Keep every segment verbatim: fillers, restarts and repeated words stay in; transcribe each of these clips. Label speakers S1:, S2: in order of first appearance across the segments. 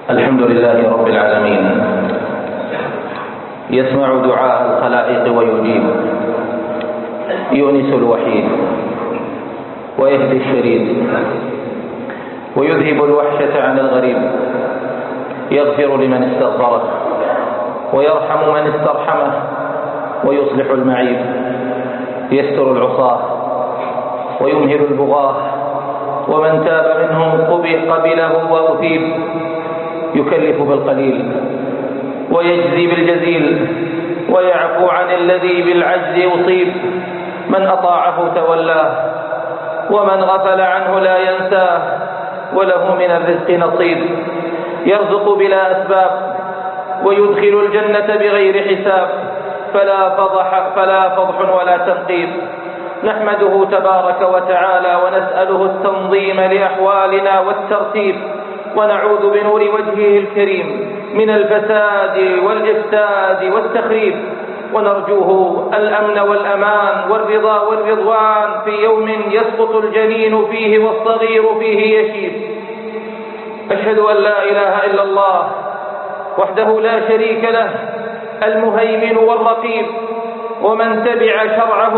S1: الحمد لله رب العالمين، يسمع دعاء الخلائق ويجيب، يؤنس الوحيد ويهدي الشريد، ويذهب الوحشة عن الغريب، يغفر لمن استغفره ويرحم من استرحمه، ويصلح المعيب، يستر العصاة ويمهل البغاة، ومن تاب منهم قبله وأثيب، يكلف بالقليل ويجزي بالجزيل، ويعفو عن الذي بالعجز يصيب. من أطاعه تولاه، ومن غفل عنه لا ينساه، وله من الرزق نصيب. يرزق بلا أسباب ويدخل الجنة بغير حساب، فلا فضح, فلا فضح ولا تنقيب. نحمده تبارك وتعالى ونسأله التنظيم لأحوالنا والترتيب، ونعوذ بنور وجهه الكريم من الفساد والإفساد والتخريب، ونرجوه الأمن والأمان والرضا والرضوان في يوم يسقط الجنين فيه والصغير فيه يشيب. أشهد أن لا إله إلا الله وحده لا شريك له، المهيمن والرقيب، ومن تبع شرعه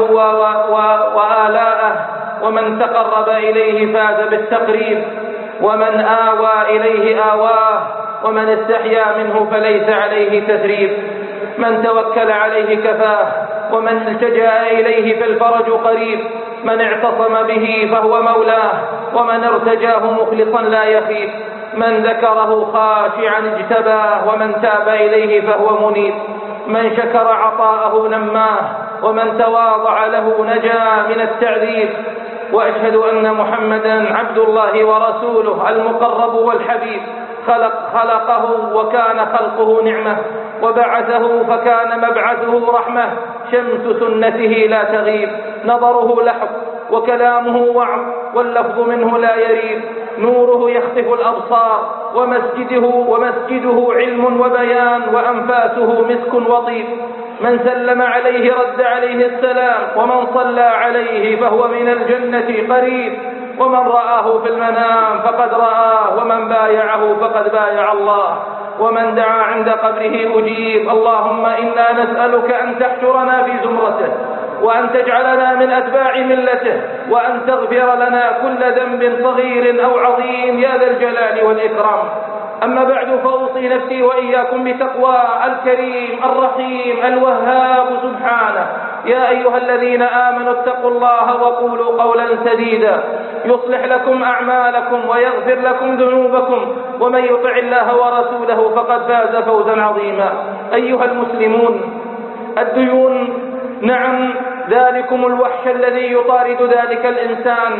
S1: وآلاءه، ومن تقرب إليه فاز بالتقريب، ومن آوى إليه آواه، ومن استحيا منه فليس عليه تثريب. من توكل عليه كفاه، ومن التجأ إليه فالفرج قريب. من اعتصم به فهو مولاه، ومن ارتجاه مخلصا لا يخيب. من ذكره خاشعا اجتباه، ومن تاب إليه فهو منيب. من شكر عطاءه نماه، ومن تواضع له نجا من التعذيب. وأشهد أن محمدا عبد الله ورسوله المقرب والحبيب، خلق خلقه وكان خلقه نعمة، وبعثه فكان مبعثه رحمة. شمس سنته لا تغيب، نظره لحظ وكلامه وعظ، واللفظ منه لا يريب. نوره يخطف الأبصار، ومسجده ومسجده علم وبيان، وأنفاسه مسك وطيب. من سلم عليه رد عليه السلام، ومن صلى عليه فهو من الجنة قريب. ومن رآه في المنام فقد رآه، ومن بايعه فقد بايع الله، ومن دعا عند قبره أجيب. اللهم إنا نسألك أن تحشرنا في زمرته، وأن تجعلنا من أتباع ملته، وأن تغفر لنا كل ذنب صغير أو عظيم يا ذا الجلال والإكرام. أما بعد، فأوصي نفسي وإياكم بتقوى الكريم الرحيم الوهاب سبحانه. يا أيها الذين آمنوا اتقوا الله وقولوا قولا سديدا، يصلح لكم أعمالكم ويغفر لكم ذنوبكم، ومن يطع الله ورسوله فقد فاز فوزا عظيما. أيها المسلمون، الديون، نعم، ذلكم الوحش الذي يطارد ذلك الإنسان،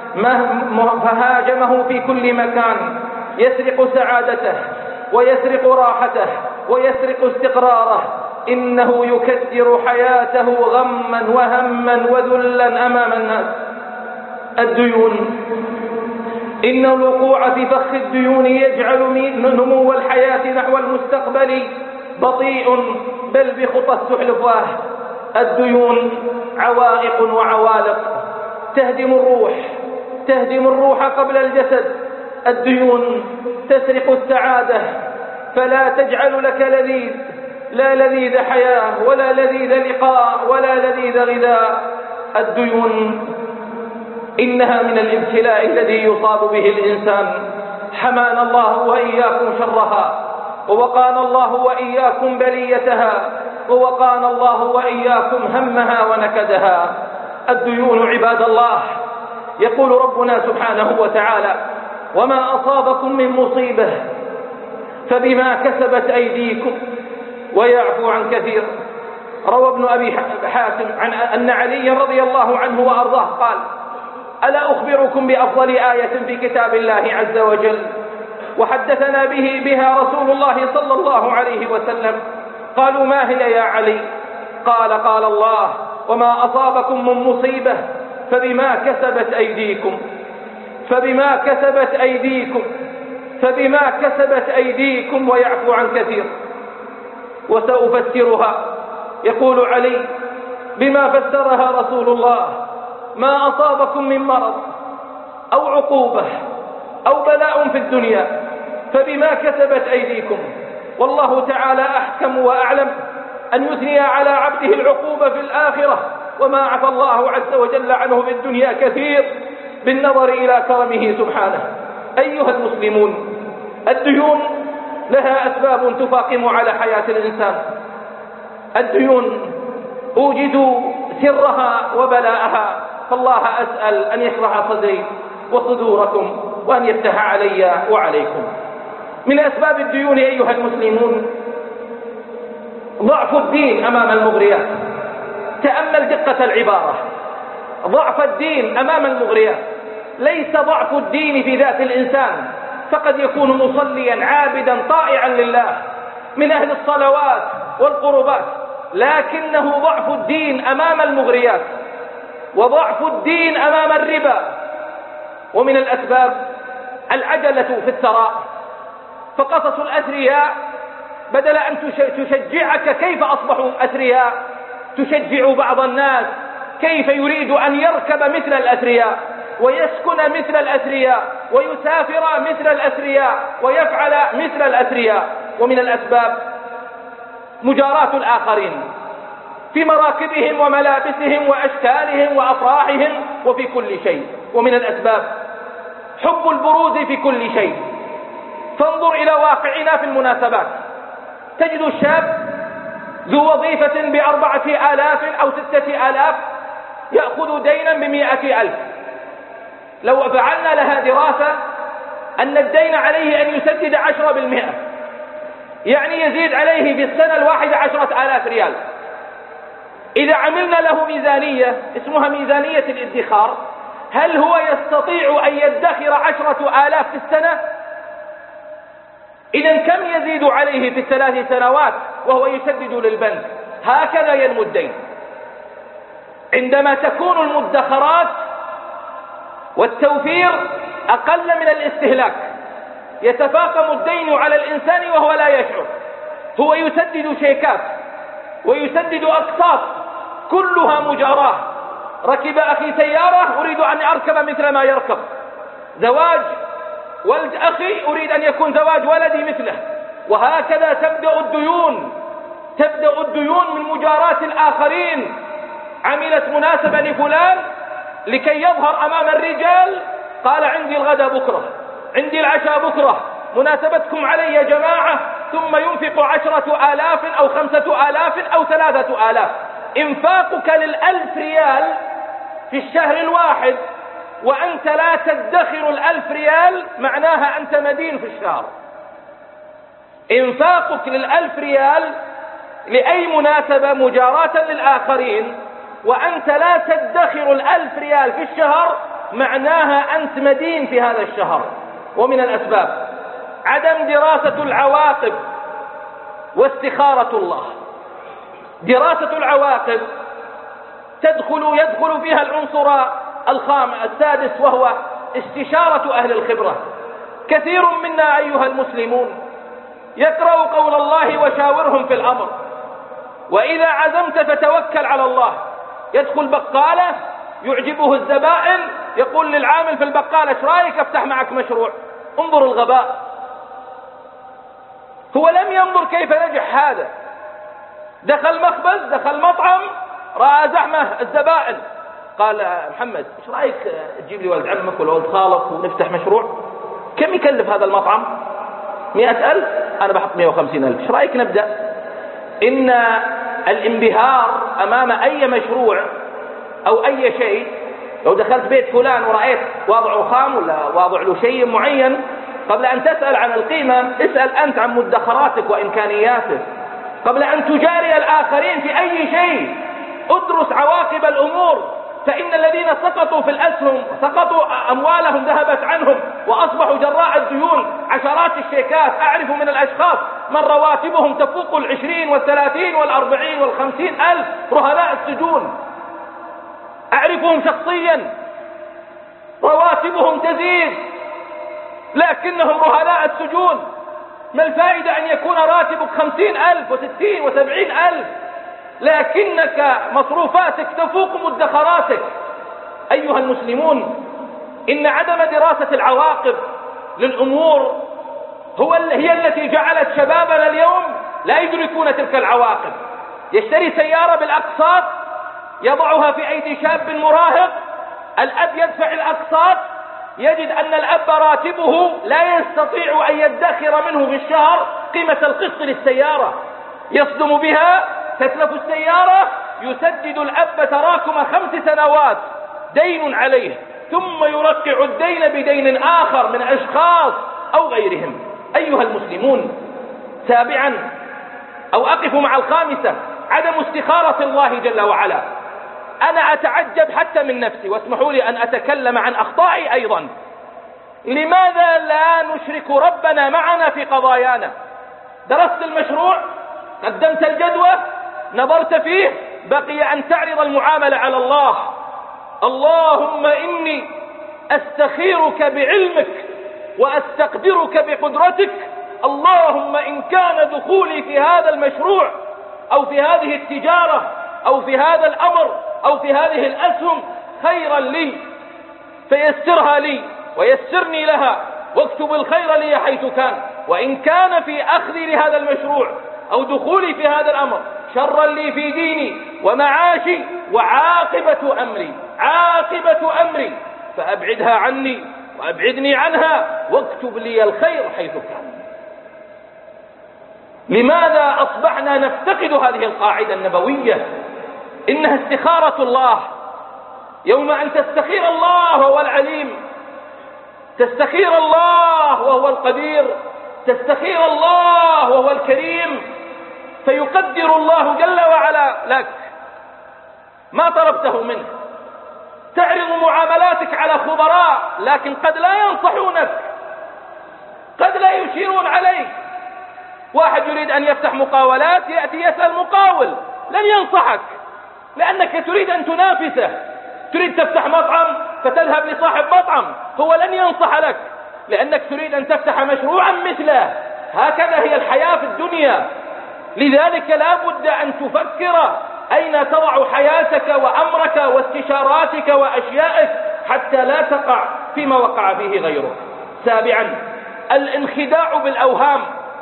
S1: فهاجمه في كل مكان، يسرق سعادته ويسرق راحته ويسرق استقراره. إنه يكدر حياته غما وهما وذلا أمام الناس. الديون، إن الوقوع في فخ الديون يجعل نمو الحياة نحو المستقبل بطيء، بل بخطى السحلفاه. الديون عوائق وعوالق تهدم الروح، تهدم الروح قبل الجسد. الديون تسرق السعادة، فلا تجعل لك لذيذ، لا لذيذ حياة ولا لذيذ لقاء ولا لذيذ غذاء. الديون إنها من الابتلاء الذي يصاب به الإنسان، حمانا الله وإياكم شرها، ووقانا الله وإياكم بليتها، ووقانا الله وإياكم همها ونكدها. الديون عباد الله، يقول ربنا سبحانه وتعالى: وما أصابكم من مصيبة فبما كسبت أيديكم ويعفو عن كثير. روى ابن أبي حاتم عن أن علي رضي الله عنه وأرضاه قال: ألا أخبركم بأفضل آية في كتاب الله عز وجل وحدثنا به بها رسول الله صلى الله عليه وسلم؟ قالوا: ما هي يا علي؟ قال: قال الله: وما أصابكم من مصيبة فبما كسبت أيديكم فبما كسبت أيديكم فبما كسبت أيديكم ويعفو عن كثير. وسأفسرها. يقول علي: بما فسرها رسول الله: ما أصابكم من مرض أو عقوبة أو بلاء في الدنيا فبما كسبت أيديكم. والله تعالى أحكم وأعلم أن يثني على عبده العقوبة في الآخرة، وما عفى الله عز وجل عنه في الدنيا كثير بالنظر إلى كرمه سبحانه. أيها المسلمون، الديون لها أسباب تفاقم على حياة الإنسان. الديون أوجد سرها وبلاءها، فالله أسأل أن يشرح صدري وصدوركم وأن يفتح علي وعليكم. من أسباب الديون أيها المسلمون ضعف الدين أمام المغريات. تأمل دقة العبارة، ضعف الدين أمام المغريات. ليس ضعف الدين في ذات الإنسان، فقد يكون مصليا عابدا طائعا لله من أهل الصلوات والقربات، لكنه ضعف الدين أمام المغريات وضعف الدين أمام الربا. ومن الأسباب العجلة في الثراء، فقصص الأثرياء بدل أن تشجعك كيف أصبحوا أثرياء، تشجع بعض الناس كيف يريد أن يركب مثل الأثرياء ويسكن مثل الأثرياء ويسافر مثل الأثرياء ويفعل مثل الأثرياء. ومن الأسباب مجاراة الآخرين في مراكبهم وملابسهم وأشكالهم وأفراحهم وفي كل شيء. ومن الأسباب حب البروز في كل شيء. فانظر إلى واقعنا في المناسبات، تجد الشاب ذو وظيفة بأربعة آلاف أو ستة آلاف يأخذ دينا بمئة ألف. لو فعلنا لها دراسة أن الدين عليه أن يسدد عشرة بالمئة، يعني يزيد عليه في السنة الواحدة عشرة آلاف ريال. إذا عملنا له ميزانية اسمها ميزانية الادخار، هل هو يستطيع أن يدخر عشرة آلاف في السنة؟ إذن كم يزيد عليه في الثلاث سنوات وهو يسدد للبنك؟ هكذا ينمو الدين. عندما تكون المدخرات والتوفير أقل من الاستهلاك يتفاقم الدين على الإنسان وهو لا يشعر. هو يسدد شيكات ويسدد أقساط كلها مجاراة. ركب أخي سيارة، أريد أن أركب مثل ما يركب. زواج ولد أخي، أريد أن يكون زواج ولدي مثله. وهكذا تبدأ الديون تبدأ الديون من مجاراة الآخرين. عملت مناسبة لفلان لكي يظهر أمام الرجال، قال عندي الغداء بكرة، عندي العشاء بكرة، مناسبتكم علي يا جماعة، ثم ينفق عشرة آلاف أو خمسة آلاف أو ثلاثة آلاف. إنفاقك للألف ريال في الشهر الواحد وأنت لا تدخر الألف ريال معناها أنت مدين في الشهر. إنفاقك للألف ريال لأي مناسبة مجاراة للآخرين وأنت لا تدخر الألف ريال في الشهر معناها أنت مدين في هذا الشهر. ومن الأسباب عدم دراسة العواقب واستخارة الله. دراسة العواقب تدخل يدخل فيها العنصر الخامس السادس، وهو استشارة أهل الخبرة. كثير منا أيها المسلمون يقرأ قول الله وشاورهم في الأمر، وإذا عزمت فتوكل على الله. يدخل بقالة يعجبه الزبائن، يقول للعامل في البقالة ايش رايك افتح معك مشروع؟ انظر الغباء. هو لم ينظر كيف نجح هذا. دخل مخبز، دخل مطعم، رأى زحمة الزبائن، قال محمد ايش رايك تجيب لي ولد عمك ولا ولد خالك ونفتح مشروع؟ كم يكلف هذا المطعم؟ مئة ألف، أنا بحط مئة وخمسين ألف، ايش رايك نبدأ؟ إن الانبهار أمام أي مشروع أو أي شيء، لو دخلت بيت فلان ورأيت واضعه خام ولا واضع له شيء معين، قبل أن تسأل عن القيمة اسأل أنت عن مدخراتك وإمكانياتك قبل أن تجاري الآخرين في أي شيء. ادرس عواقب الأمور. فإن الذين سقطوا في الأسهم سقطوا أموالهم ذهبت عنهم وأصبحوا جراء الديون عشرات الشيكات. أعرف من الأشخاص من رواتبهم تفوق العشرين والثلاثين والأربعين والخمسين ألف، رهناء السجون. أعرفهم شخصيا رواتبهم تزيد لكنهم رهناء السجون. ما الفائدة أن يكون راتبك خمسين ألف وستين وسبعين ألف لكنك مصروفاتك تفوق مدخراتك؟ أيها المسلمون، إن عدم دراسة العواقب للأمور هو هي التي جعلت شبابنا اليوم لا يدركون تلك العواقب. يشتري سيارة بالأقساط يضعها في أيدي شاب مراهق، الأب يدفع الأقساط، يجد أن الأب راتبه لا يستطيع أن يدخر منه في الشهر قيمة القسط للسيارة، يصدم بها، تتلف السيارة، يسدد الأب تراكم خمس سنوات دين عليه، ثم يرقع الدين بدين آخر من أشخاص أو غيرهم. أيها المسلمون، سابعا أو أقف مع الخامسة، عدم استخارة الله جل وعلا. أنا أتعجب حتى من نفسي، واسمحوا لي أن أتكلم عن أخطائي أيضا. لماذا لا نشرك ربنا معنا في قضايانا؟ درست المشروع، قدمت الجدوى، نظرت فيه، بقي أن تعرض المعاملة على الله. اللهم إني أستخيرك بعلمك وأستقدرك بقدرتك، اللهم إن كان دخولي في هذا المشروع أو في هذه التجارة أو في هذا الأمر أو في هذه الأسهم خيرا لي فيسرها لي ويسرني لها، واكتب الخير لي حيث كان. وإن كان في أخذي لهذا المشروع أو دخولي في هذا الأمر شرا لي في ديني ومعاشي وعاقبة أمري عاقبة أمري فأبعدها عني وأبعدني عنها، واكتب لي الخير حيث كان. لماذا أصبحنا نفتقد هذه القاعدة النبوية؟ إنها استخارة الله. يوم أن تستخير الله وهو العليم، تستخير الله وهو القدير، تستخير الله وهو الكريم، فيقدر الله جل وعلا لك ما طلبته منه. تعرض معاملاتك على خبراء، لكن قد لا ينصحونك، قد لا يشيرون عليك. واحد يريد أن يفتح مقاولات، يأتي يسأل مقاول، لن ينصحك لأنك تريد أن تنافسه. تريد تفتح مطعم فتذهب لصاحب مطعم، هو لن ينصح لك لأنك تريد أن تفتح مشروعا مثله. هكذا هي الحياة في الدنيا. لذلك لا بد أن تفكر أين تضع حياتك وأمرك واستشاراتك وأشيائك حتى لا تقع فيما وقع فيه غيرك. سابعا، الانخداع بالأوهام.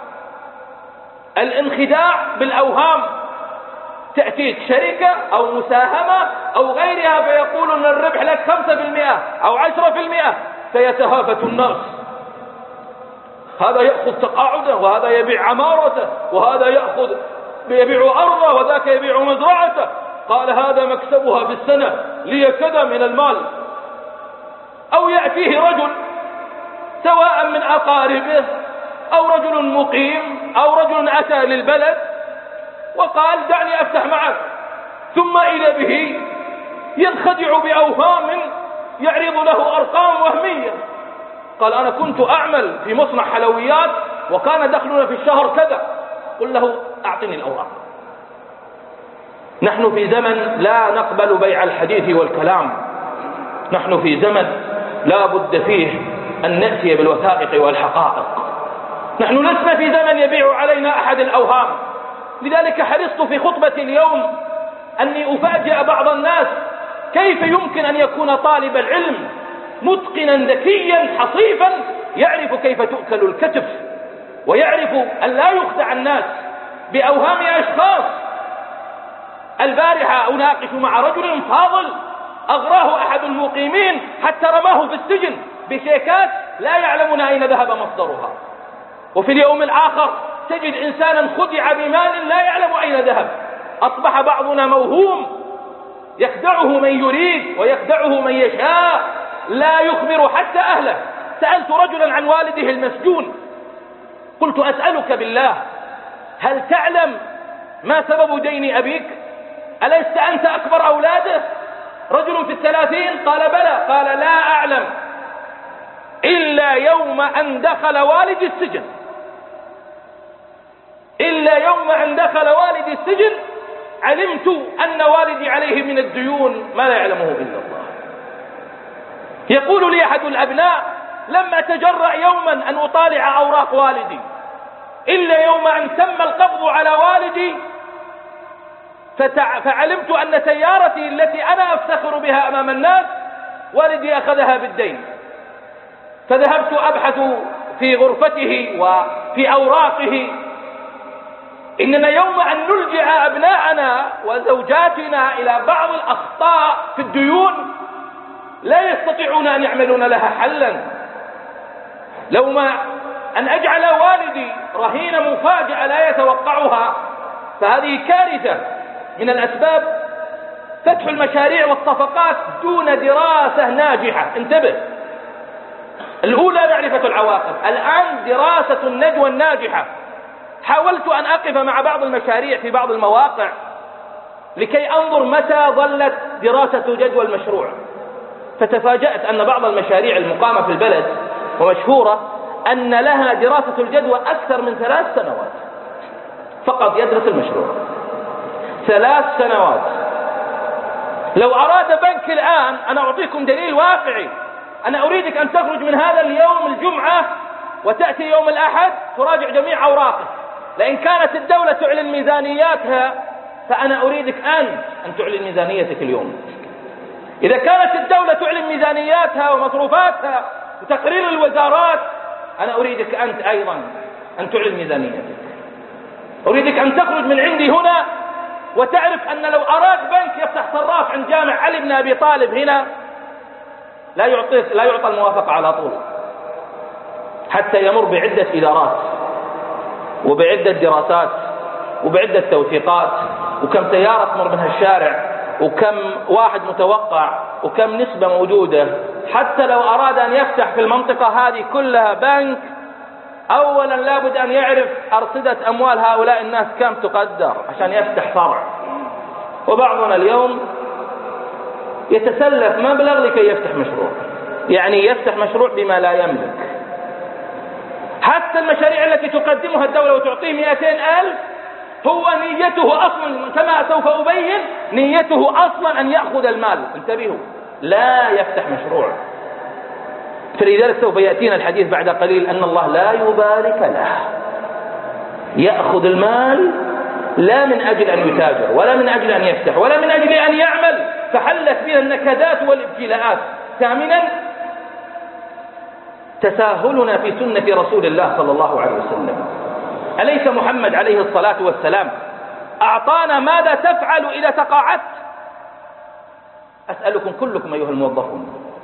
S1: الانخداع بالأوهام، تأتيك شركة أو مساهمة أو غيرها فيقول أن الربح لك خمسة بالمئة أو عشرة بالمئة، فيتهافت الناس. هذا يأخذ تقاعده، وهذا يبيع عمارته، وهذا يأخذ يبيع أرضه، وذاك يبيع مزرعته. قال هذا مكسبها في السنة لي كذا من المال. أو يأتيه رجل سواء من أقاربه أو رجل مقيم أو رجل أتى للبلد وقال دعني أفتح معك، ثم إذا به ينخدع بأوهام يعرض له أرقام وهمية. قال أنا كنت أعمل في مصنع حلويات وكان دخلنا في الشهر كذا. قل له أعطني الأوراق. نحن في زمن لا نقبل بيع الحديث والكلام. نحن في زمن لا بد فيه أن نأتي بالوثائق والحقائق. نحن لسنا في زمن يبيع علينا أحد الأوهام. لذلك حرصت في خطبة اليوم أني أفاجئ بعض الناس كيف يمكن أن يكون طالب العلم متقنا ذكيا حصيفا يعرف كيف تؤكل الكتف، ويعرف أن لا يخدع الناس بأوهام أشخاص. البارحة أناقش مع رجل فاضل أغراه أحد المقيمين حتى رماه في السجن بشيكات لا يعلمون أين ذهب مصدرها. وفي اليوم الآخر تجد إنسانا خدع بمال لا يعلم أين ذهب. أصبح بعضنا موهوم، يخدعه من يريد ويخدعه من يشاء، لا يخبر حتى أهله. سألت رجلا عن والده المسجون، قلت أسألك بالله هل تعلم ما سبب دين أبيك؟ أليست أنت أكبر أولاده؟ رجل في الثلاثين قال بلى. قال لا أعلم إلا يوم أن دخل والدي السجن، إلا يوم أن دخل والدي السجن علمت أن والدي عليه من الديون ما لا يعلمه إلا الله. يقول لي أحد الأبناء لم أتجرأ يوما أن أطالع أوراق والدي إلا يوم أن تم القبض على والدي فتع... فعلمت أن سيارتي التي أنا أفتخر بها أمام الناس والدي أخذها بالدين. فذهبت أبحث في غرفته وفي أوراقه. إننا يوم أن نلجأ أبناءنا وزوجاتنا إلى بعض الأخطاء في الديون لا يستطيعون أن يعملون لها حلا. لو ما أن أجعل والدي رهين مفاجأة لا يتوقعها، فهذه كارثة. من الأسباب فتح المشاريع والصفقات دون دراسة ناجحة. انتبه، الأولى معرفة العواقب، الآن دراسة النجوى الناجحة. حاولت أن أقف مع بعض المشاريع في بعض المواقع لكي أنظر متى ظلت دراسة جدوى المشروع، فتفاجأت أن بعض المشاريع المقامة في البلد ومشهورة أن لها دراسة الجدوى أكثر من ثلاث سنوات فقط يدرس المشروع. ثلاث سنوات. لو أراد بنك الآن، أنا أعطيكم دليل واقعي، أنا أريدك أن تخرج من هذا اليوم الجمعة وتأتي يوم الأحد تراجع جميع أوراقك. لأن كانت الدولة تعلن ميزانياتها فأنا أريدك أن أن تعلن ميزانيتك اليوم. إذا كانت الدولة تعلن ميزانياتها ومصروفاتها وتقرير الوزارات، أنا أريدك أنت أيضا أن تعلن ميزانيتك. أريدك أن تخرج من عندي هنا وتعرف أن لو أراد بنك يفتح صراف عند جامع علي بن أبي طالب هنا لا يعطي لا يعطى الموافقة على طول، حتى يمر بعدة إدارات وبعدة دراسات وبعدة توثيقات، وكم سيارة تمر منها الشارع، وكم واحد متوقع، وكم نسبة موجودة. حتى لو أراد أن يفتح في المنطقة هذه كلها بنك، أولا لابد أن يعرف أرصدة أموال هؤلاء الناس كم تقدر عشان يفتح فرع. وبعضنا اليوم يتسلف مبلغ لكي يفتح مشروع، يعني يفتح مشروع بما لا يملك. حتى المشاريع التي تقدمها الدولة وتعطيه مئتين ألف، هو نيته أصلا كما سوف أبين، نيته أصلا أن يأخذ المال. انتبهوا، لا يفتح مشروع. فلذلك سوف يأتينا الحديث بعد قليل أن الله لا يبارك له، يأخذ المال لا من أجل أن يتاجر ولا من أجل أن يفتح ولا من أجل أن يعمل، فحلت بنا النكدات والابتلاءات. ثامنا، تساهلنا في سنة رسول الله صلى الله عليه وسلم. أليس محمد عليه الصلاة والسلام أعطانا ماذا تفعل إذا تقاعدت؟ أسألكم كلكم أيها الموظفون،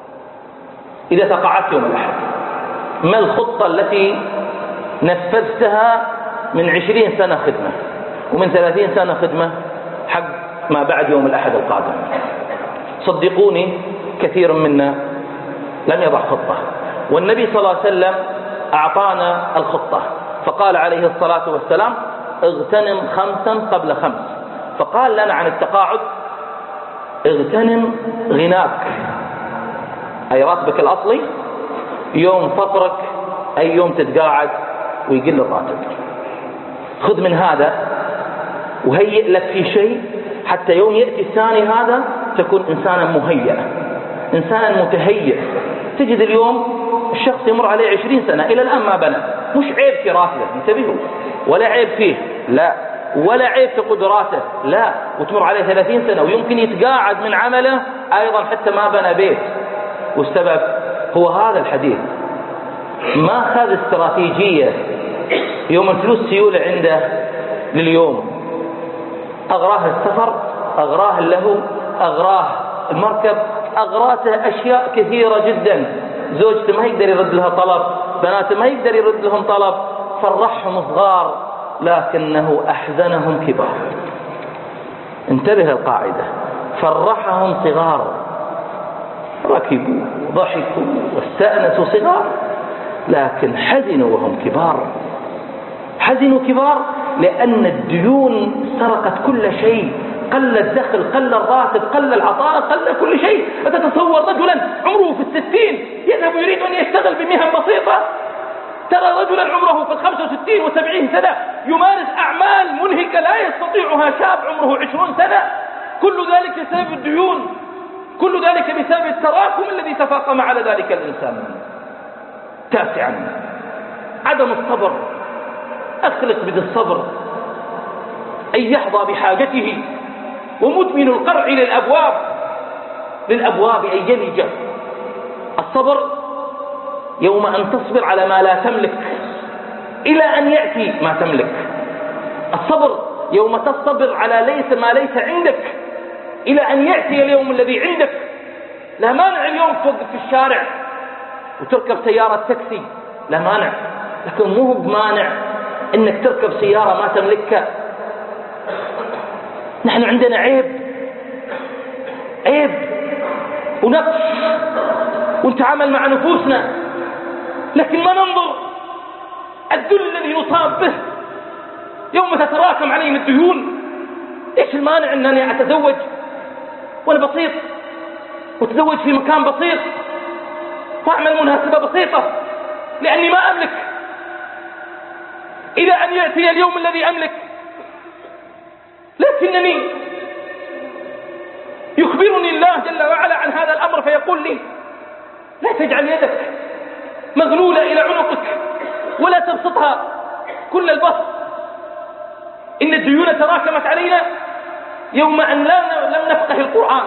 S1: إذا تقاعدت يوم الأحد ما الخطة التي نفذتها من عشرين سنة خدمة ومن ثلاثين سنة خدمة حق ما بعد يوم الأحد القادم؟ صدقوني كثير منا لم يضع خطة، والنبي صلى الله عليه وسلم أعطانا الخطة، فقال عليه الصلاة والسلام: اغتنم خمسا قبل خمس. فقال لنا عن التقاعد: اغتنم غناك، أي راتبك الأصلي، يوم فطرك أي يوم تتقاعد ويقل الراتب. خذ من هذا وهيئ لك في شيء حتى يوم يأتي الثاني هذا تكون إنسانا مهيئا، إنسانا متهيئ. تجد اليوم الشخص يمر عليه عشرين سنة إلى الآن ما بنى. مش عيب في راتبه، انتبهوا، ولا عيب فيه، لا، ولا عيب في قدراته، لا، وتمر عليه ثلاثين سنة ويمكن يتقاعد من عمله أيضا حتى ما بنى بيت. والسبب هو هذا الحديث، ما خذ استراتيجية يوم الفلوس سيولة عنده لليوم، أغراه السفر، أغراه اللهو، أغراه المركب، أغراته أشياء كثيرة جدا. زوجته ما يقدر يرد لها طلب، بناته ما يقدر يرد لهم طلب، فرحهم صغار لكنه أحزنهم كبار. انتبه القاعدة، فرحهم صغار، ركبوا ضحكوا واستأنسوا صغار، لكن حزنوا وهم كبار. حزنوا كبار لأن الديون سرقت كل شيء، قل الدخل، قل الراتب، قل العطاء، قل كل شيء. أتتصور رجلا عمره في الستين يذهب يريد أن يشتغل بمهن بسيطة؟ ترى رجلا عمره في الخمسة وستين وسبعين سنة يمارس أعمال منهكة لا يستطيعها شاب عمره عشرون سنة. كل ذلك بسبب الديون، كل ذلك بسبب التراكم الذي تفاقم على ذلك الإنسان. تاسعا، عدم الصبر. أخلق بذي الصبر أن يحظى بحاجته، ومدمن القرع للأبواب للأبواب أن يلج. الصبر يوم أن تصبر على ما لا تملك إلى أن يأتي ما تملك. الصبر يوم تصبر على ليس ما ليس عندك إلى أن يأتي اليوم الذي عندك. لا مانع اليوم توقف في الشارع وتركب سيارة تاكسي، لا مانع، لكن مو بمانع أنك تركب سيارة ما تملكها. نحن عندنا عيب عيب ونقص ونتعامل مع نفوسنا، لكن ما ننظر الذل الذي نصاب به يوم تتراكم علينا الديون. ايش المانع انني اتزوج وانا بسيط، واتزوج في مكان بسيط، واعمل مناسبة بسيطة لاني ما املك، الى ان يأتي اليوم الذي املك. لكنني يخبرني الله جل وعلا عن هذا الامر فيقول لي: لا تجعل يدك مغلولة الى عنقك ولا تبسطها كل البسط، إن الديون تراكمت علينا يوم أن لم نفقه القرآن.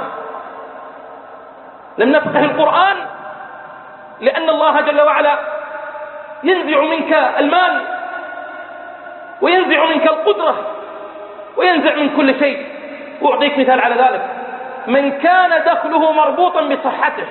S1: لم نفقه القرآن لأن الله جل وعلا ينزع منك المال وينزع منك القدرة وينزع من كل شيء. وأعطيك مثال على ذلك: من كان دخله مربوطا بصحته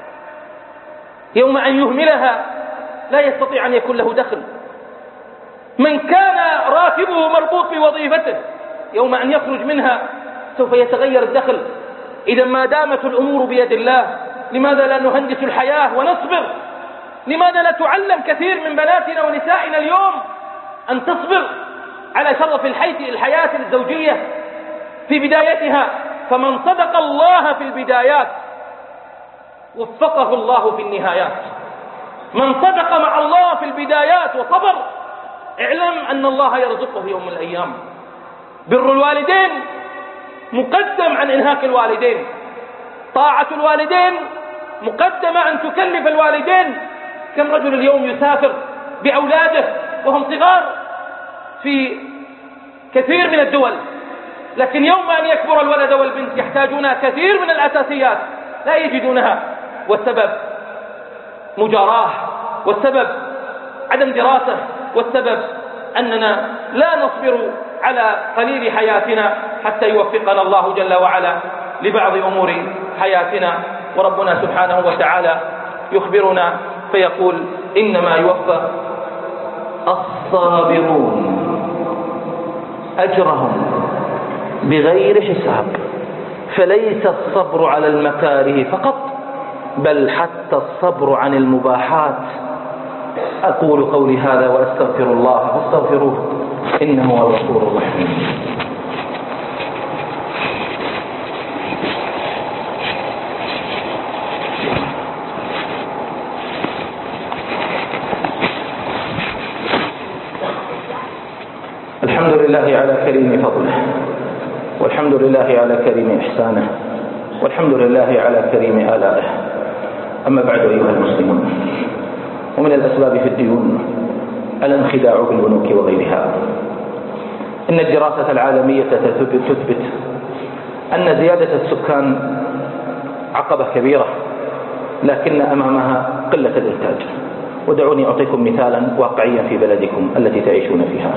S1: يوم أن يهملها لا يستطيع أن يكون له دخل. من كان راتبه مربوط بوظيفته يوم أن يخرج منها سوف يتغير الدخل. إذا ما دامت الأمور بيد الله لماذا لا نهندس الحياة ونصبر؟ لماذا لا تعلم كثير من بناتنا ونسائنا اليوم أن تصبر على شرف الحياة الزوجية في بدايتها؟ فمن صدق الله في البدايات وفقه الله في النهايات. من صدق مع الله في البدايات وصبر اعلم أن الله يرزقه يوم من الأيام. بر الوالدين مقدم عن إنهاك الوالدين، طاعة الوالدين مقدمة عن تكلف الوالدين. كم رجل اليوم يسافر بأولاده وهم صغار في كثير من الدول، لكن يوم أن يكبر الولد والبنت يحتاجون كثير من الأساسيات لا يجدونها، والسبب مجاراة، والسبب عدم دراسة، والسبب أننا لا نصبر على قليل حياتنا حتى يوفقنا الله جل وعلا لبعض أمور حياتنا. وربنا سبحانه وتعالى يخبرنا فيقول: إنما يوفى الصابرون أجرهم بغير حساب. فليس الصبر على المكاره فقط، بل حتى الصبر عن المباحات. أقول قولي هذا وأستغفر الله فاستغفروه إنه هو الغفور الرحيم. الحمد لله على كريم فضله، والحمد لله على كريم إحسانه، والحمد لله على كريم آلائه. أما بعد أيها المسلمون، ومن الأسباب في الديون الانخداع بالبنوك وغيرها. إن الدراسة العالمية تثبت أن زيادة السكان عقبة كبيرة، لكن أمامها قلة الإنتاج. ودعوني أعطيكم مثالا واقعيا في بلدكم التي تعيشون فيها.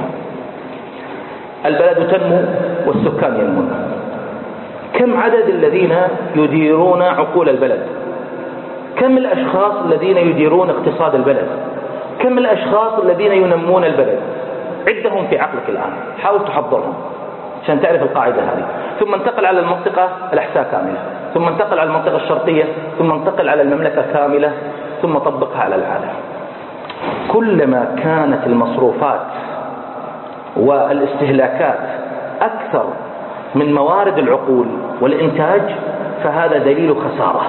S1: البلد تنمو والسكان ينمون. كم عدد الذين يديرون عقول البلد؟ كم الأشخاص الذين يديرون اقتصاد البلد؟ كم الأشخاص الذين ينمون البلد؟ عدهم في عقلك الآن، حاول تحضرهم عشان تعرف القاعدة هذه. ثم انتقل على المنطقة الأحساء كاملة، ثم انتقل على المنطقة الشرقية، ثم انتقل على المملكة كاملة، ثم طبقها على العالم. كلما كانت المصروفات والاستهلاكات أكثر من موارد العقول والإنتاج فهذا دليل خسارة.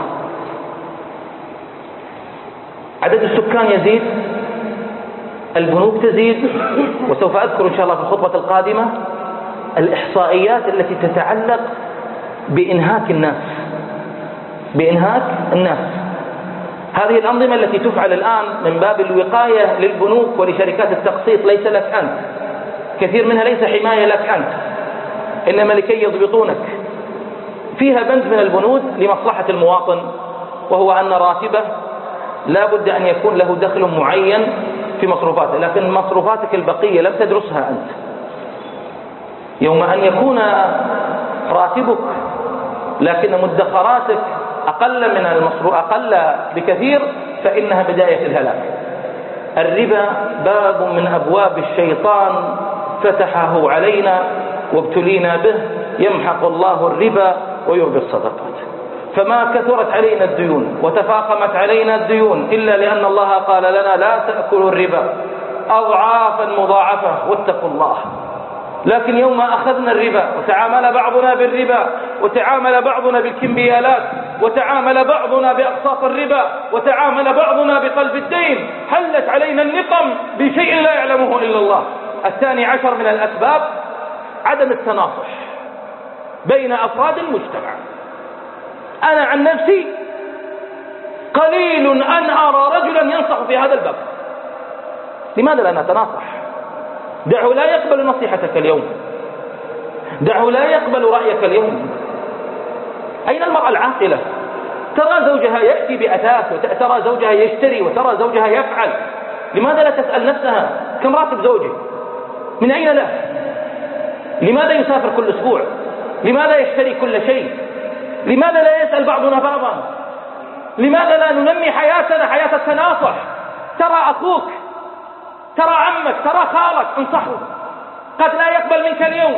S1: عدد السكان يزيد، البنوك تزيد، وسوف أذكر إن شاء الله في الخطبة القادمة الإحصائيات التي تتعلق بإنهاك الناس بإنهاك الناس. هذه الأنظمة التي تفعل الآن من باب الوقاية للبنوك ولشركات التقسيط ليس لك أنت، كثير منها ليس حماية لك أنت، إنما لكي يضبطونك. فيها بند من البنود لمصلحة المواطن، وهو أن راتبه لا بد أن يكون له دخل معين في مصروفاته، لكن مصروفاتك البقية لم تدرسها أنت. يوم أن يكون راتبك لكن مدخراتك أقل من المصروف، أقل بكثير، فإنها بداية الهلاك. الربا باب من أبواب الشيطان فتحه علينا وابتلينا به، يمحق الله الربا ويربي الصدقات. فما كثرت علينا الديون وتفاقمت علينا الديون إلا لأن الله قال لنا لا تأكلوا الربا أضعافا مضاعفة واتقوا الله. لكن يوم أخذنا الربا وتعامل بعضنا بالربا وتعامل بعضنا بالكمبيالات وتعامل بعضنا بأقساط الربا وتعامل بعضنا بقلب الدين، حلت علينا النقم بشيء لا يعلمه إلا الله. الثاني عشر من الأسباب عدم التناصح بين أفراد المجتمع. أنا عن نفسي قليل أن أرى رجلا ينصح في هذا الباب. لماذا لا نتناصح؟ دعه لا يقبل نصيحتك اليوم، دعه لا يقبل رأيك اليوم. أين المرأة العاقلة؟ ترى زوجها يأتي بأثاث، وترى زوجها يشتري، وترى زوجها يفعل. لماذا لا تسأل نفسها كم راتب زوجي؟ من أين له؟ لماذا يسافر كل أسبوع؟ لماذا يشتري كل شيء؟ لماذا لا يسأل بعضنا بعضا؟ لماذا لا ننمي حياتنا حياة التناصح؟ ترى أخوك، ترى عمك، ترى خالك، انصحه. قد لا يقبل منك اليوم،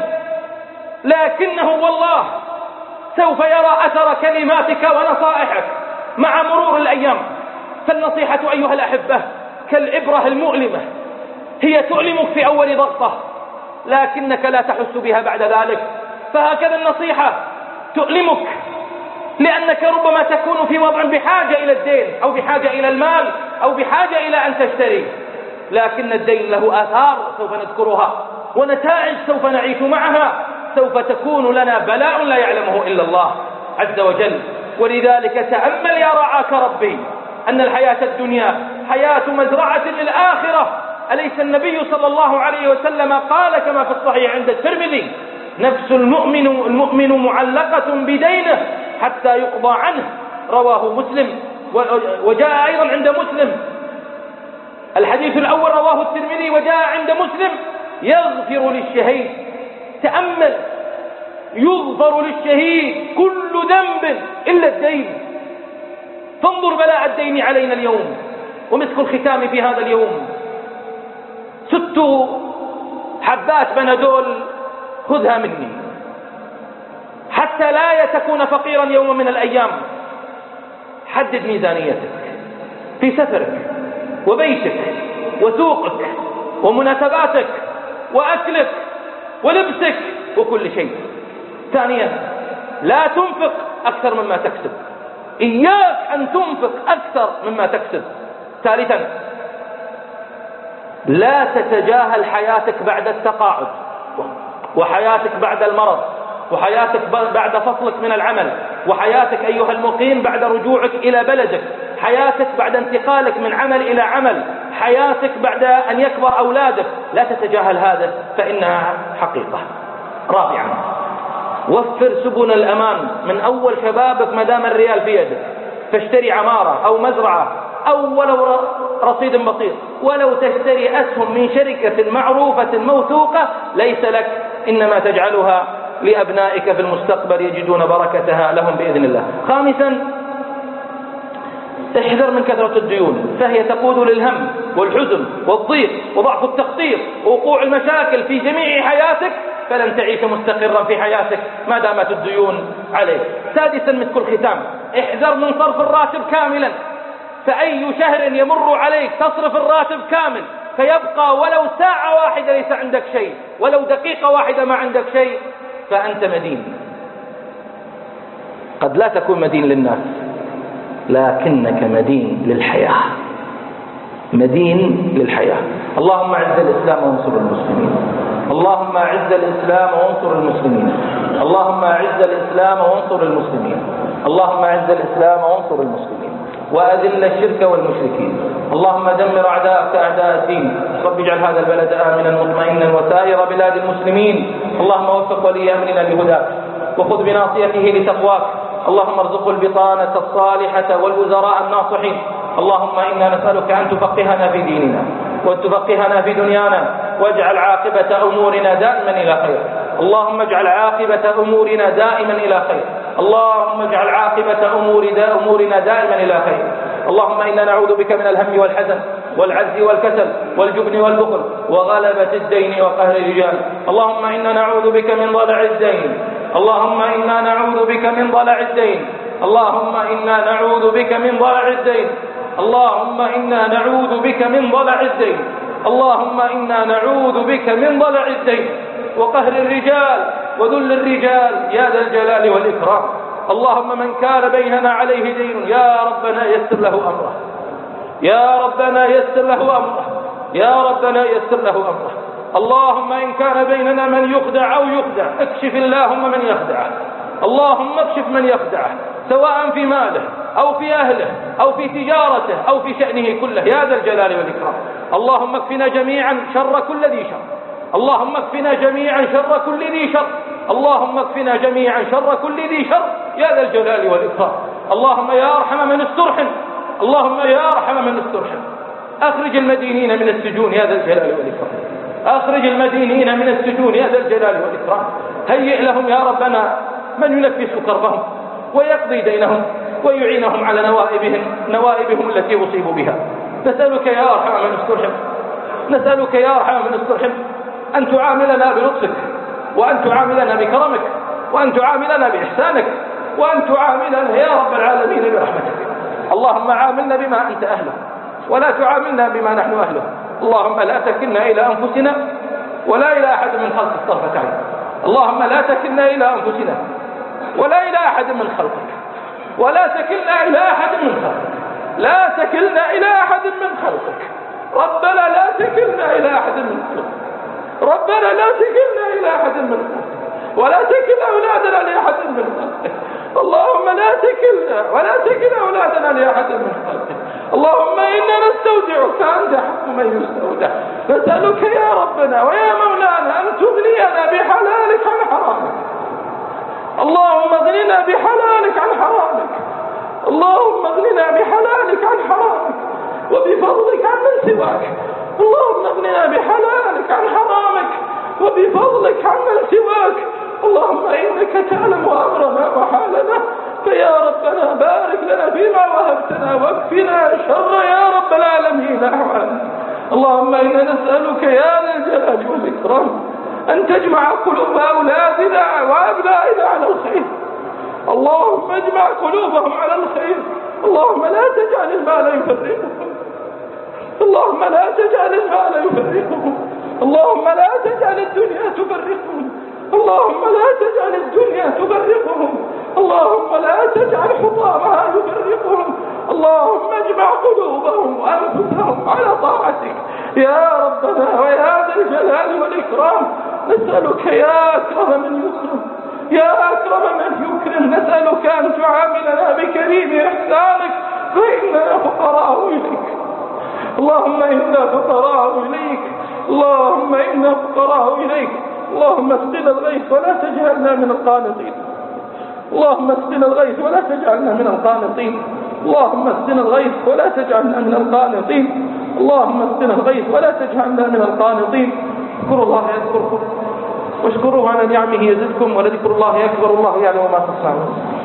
S1: لكنه والله سوف يرى أثر كلماتك ونصائحك مع مرور الأيام. فالنصيحة أيها الأحبة كالإبرة المؤلمة، هي تؤلمك في أول ضغطة لكنك لا تحس بها بعد ذلك. فهكذا النصيحة تؤلمك لأنك ربما تكون في وضع بحاجة إلى الدين أو بحاجة إلى المال أو بحاجة إلى أن تشتري، لكن الدين له آثار سوف نذكرها ونتائج سوف نعيش معها، سوف تكون لنا بلاء لا يعلمه إلا الله عز وجل. ولذلك تأمل يا رعاك ربي أن الحياة الدنيا حياة مزرعة للآخرة. أليس النبي صلى الله عليه وسلم قال كما في الصحيح عند الترمذي: نفس المؤمن المؤمن معلقة بدينه حتى يقضى عنه، رواه مسلم. وجاء أيضا عند مسلم الحديث الأول رواه الترمذي وجاء عند مسلم: يغفر للشهيد. تأمل، يغفر للشهيد كل ذنب إلا الدين. فانظر بلاء الدين علينا اليوم. ومسك الختام في هذا اليوم ست حبات بنادول خذها مني حتى لا تكون فقيرا يوم من الأيام. حدد ميزانيتك في سفرك وبيتك وسوقك ومناسباتك وأكلك ولبسك وكل شيء. ثانيا، لا تنفق أكثر مما تكسب، إياك أن تنفق أكثر مما تكسب. ثالثا، لا تتجاهل حياتك بعد التقاعد وحياتك بعد المرض وحياتك بعد فصلك من العمل وحياتك أيها المقيم بعد رجوعك إلى بلدك، حياتك بعد انتقالك من عمل إلى عمل، حياتك بعد أن يكبر أولادك. لا تتجاهل هذا فإنها حقيقة. رابعا، وفر سبل الأمان من أول شبابك ما دام الريال في يدك، فاشتري عمارة أو مزرعة أو ولو رصيد بسيط، ولو تشتري أسهم من شركة معروفة موثوقة ليس لك، إنما تجعلها لأبنائك في المستقبل يجدون بركتها لهم بإذن الله. خامسا، احذر من كثرة الديون، فهي تقود للهم والحزن والضيق وضعف التخطيط ووقوع المشاكل في جميع حياتك، فلن تعيش مستقرا في حياتك ما دامت الديون عليك. سادسا، مسك الختام، احذر من صرف الراتب كاملا. فأي شهر يمر عليك تصرف الراتب كامل فيبقى ولو ساعة واحدة ليس عندك شيء، ولو دقيقة واحدة ما عندك شيء، فأنت مدين. قد لا تكون مدين للناس لكنك مدين للحياة، مدين للحياة. اللهم أعز الإسلام وانصر المسلمين، اللهم أعز الإسلام وانصر المسلمين، اللهم أعز الإسلام وانصر المسلمين، اللهم أعز الإسلام وانصر المسلمين، وأذل الشرك والمشركين. اللهم دمر أعداءك أعداء الدين. رب اجعل هذا البلد آمنا مطمئنا وسائر بلاد المسلمين. اللهم وفق ولي أمرنا لهداك وخذ بناصيته لتقواك. اللهم ارزقه البطانة الصالحة والوزراء الناصحين. اللهم إنا نسألك أن تفقهنا في ديننا وأن تفقهنا في دنيانا، واجعل عاقبة أمورنا دائما إلى خير. اللهم اجعل عاقبة أمورنا دائما إلى خير. اللهم اجعل عاقبة أمورنا دائما إلى خير. اللهم إنا نعوذ بك من الهم والحزن والعجز والكسل والجبن والبخل وغلبة الدين وقهر الرجال. اللهم إنا نعوذ بك من ضلع الدين. اللهم إنا نعوذ بك من ضلع الدين. اللهم إنا نعوذ بك من ضلع الدين. اللهم إنا نعوذ بك من ضلع الدين. اللهم إنا نعوذ بك من ضلع الدين وقهر الرجال وذل الرجال يا ذا الجلال والإكرام. اللهم من كان بيننا عليه دين يا ربنا يسر له أمره، يا ربنا يسر له أمره، يا ربنا يسر له أمره. اللهم إن كان بيننا من يخدع أو يخدع اكشف اللهم من يخدعه. اللهم اكشف من يخدعه سواء في ماله أو في أهله أو في تجارته أو في شأنه كله يا ذا الجلال والإكرام. اللهم اكفنا جميعا شر كل ذي شر. اللهم اكفنا جميعا شر كل ذي شر. اللهم اكفنا جميعا شر كل ذي شر يا ذا الجلال والإكرام. اللهم يا أرحم من استرحم، اللهم يا أرحم من استرحم، أخرج المدينين من السجون يا ذا الجلال والإكرام. أخرج المدينين من السجون يا ذا الجلال والإكرام. هيئ لهم يا ربنا من ينفس كربهم ويقضي دينهم ويعينهم على نوائبهم نوائبهم التي أصيبوا بها. نسألك يا أرحم من استرحم، نسألك يا أرحم من استرحم أن تعاملنا بلطفك، وأن تعاملنا بكرمك، وأن تعاملنا بإحسانك، وأن تعاملنا يا رب العالمين برحمتك. اللهم عاملنا بما أنت أهله ولا تعاملنا بما نحن أهله. اللهم لا تكلنا إلى أنفسنا ولا إلى أحد من خلقك طرفة عين. اللهم لا تكلنا إلى أنفسنا ولا إلى أحد من خلقك، ولا تكلنا إلى أحد من خلقك، لا تكلنا إلى أحد من خلقك. ربنا لا تكلنا إلى أحد من خلقك، ربنا لا تكلنا إلى أحد من خلقك، ولا تكل أولادنا لأحد من خلقك. اللهم لا تكلنا ولا تكل أولادنا لأحد من خلقك. اللهم إنا نستودعك أنت حق من يستودع. نسألك يا ربنا ويا مولانا أن تغنينا بحلالك عن حرامك. اللهم اغننا بحلالك عن حرامك. اللهم اغننا بحلالك عن حرامك وبفضلك عن من سواك. اللهم اغننا بحلالك عن حرامك وبفضلك عن من سواك. اللهم إنك تعلم أمرنا وحالنا، فيا ربنا بارك لنا فيما وهبتنا واكفنا شر يا رب العالمين أعواننا. اللهم إنا نسألك يا ذا الجلال والإكرام أن تجمع قلوب أولادنا وأبنائنا على الخير. اللهم اجمع قلوبهم على الخير. اللهم لا تجعل المال يفرقهم، اللهم لا تجعل المال يفرقهم، اللهم لا تجعل الدنيا تفرقهم، اللهم لا تجعل الدنيا تفرقهم، اللهم لا تجعل حطامها يفرقهم. اللهم اجمع قلوبهم وأنفسهم على طاعتك يا ربنا ويا ذا الجلال والإكرام. نسألك يا أكرم من يكرم، يا أكرم من يكرم، نسألك أن تعاملنا بكريم إحسانك فإننا فقراء إليك. اللهم إنا فقراء إليك، اللهم إنا فقراء إليك. اللهم اسقنا الغيث ولا تجعلنا من القانطين، اللهم اسقنا الغيث ولا تجعلنا من القانطين، اللهم اسقنا الغيث ولا تجعلنا من القانطين، اللهم اسقنا الغيث ولا تجعلنا من القانطين. اذكروا الله يذكركم واشكروه على نعمه يزدكم ولذكر الله أكبر، الله يعلم ما تصنعون.